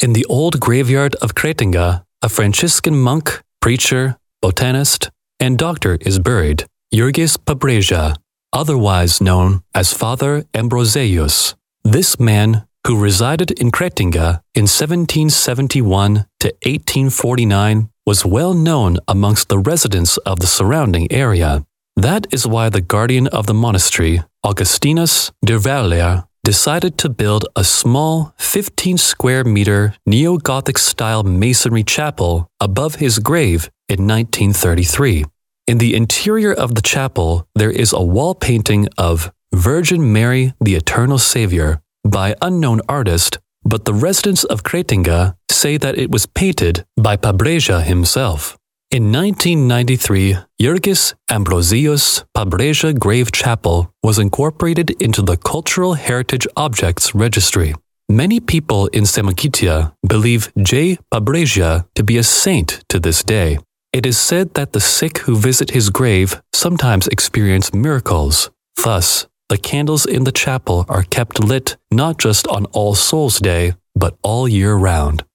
In the old graveyard of Kretinga, a Franciscan monk, preacher, botanist, and doctor is buried, Jurgis Pabreja, otherwise known as Father Ambrosius. This man, who resided in Kretinga in 1771 to 1849, was well known amongst the residents of the surrounding area. That is why the guardian of the monastery, Augustinus de Valera, decided to build a small 15-square-meter neo-Gothic-style masonry chapel above his grave in 1933. In the interior of the chapel, there is a wall painting of Virgin Mary the Eternal Savior by unknown artist, but the residents of Kretinga say that it was painted by Pabreja himself. In 1993, Jurgis Ambrosius Pabreja Grave Chapel was incorporated into the Cultural Heritage Objects Registry. Many people in Samogitia believe J. Pabreja to be a saint to this day. It is said that the sick who visit his grave sometimes experience miracles. Thus, the candles in the chapel are kept lit not just on All Souls' Day, but all year round.